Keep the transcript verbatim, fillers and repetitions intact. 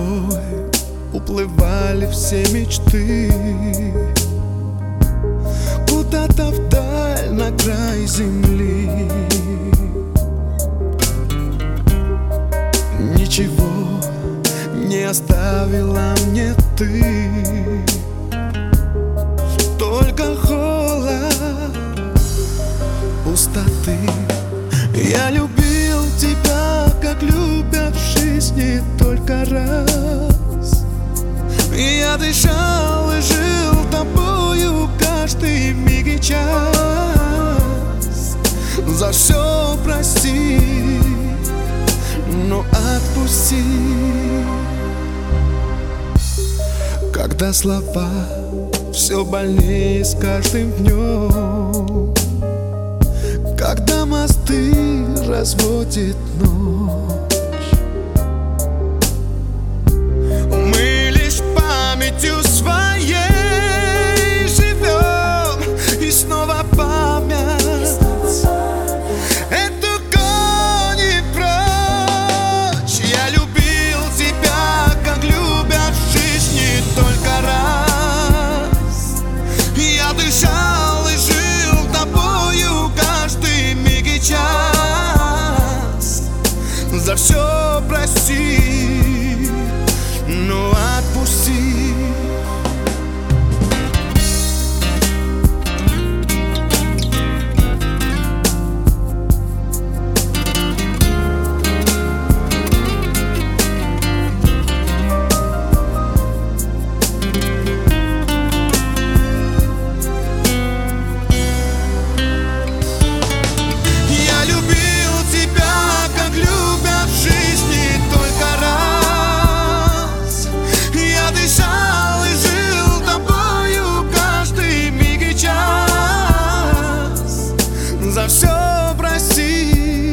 тобой уплывали все мечты куда-то вдаль, на край земли. Ничего не оставила мне ты, только холод, пустоты. Я любил тебя, как любят в жизни только раз. Я дышал и жил тобою каждый миг и час. За все прости, но отпусти. Когда слова все больнее с каждым днем, когда мосты разводит ночь, мы лишь памятью своей живем, и снова память эту гонит прочь. Я любил тебя, как любят в жизни только раз. Я дышал и жил тобою каждый миг и час. За все прости, но отпусти. За все прости,